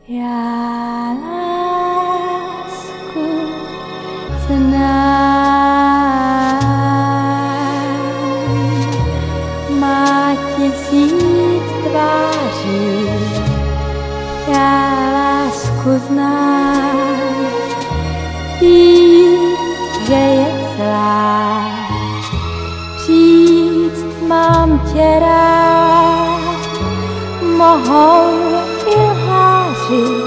Já lásku znám, má 1000 tváří. Já lásku znám, vím, že je zlá. Říct mám tě rád, mohou i lháři.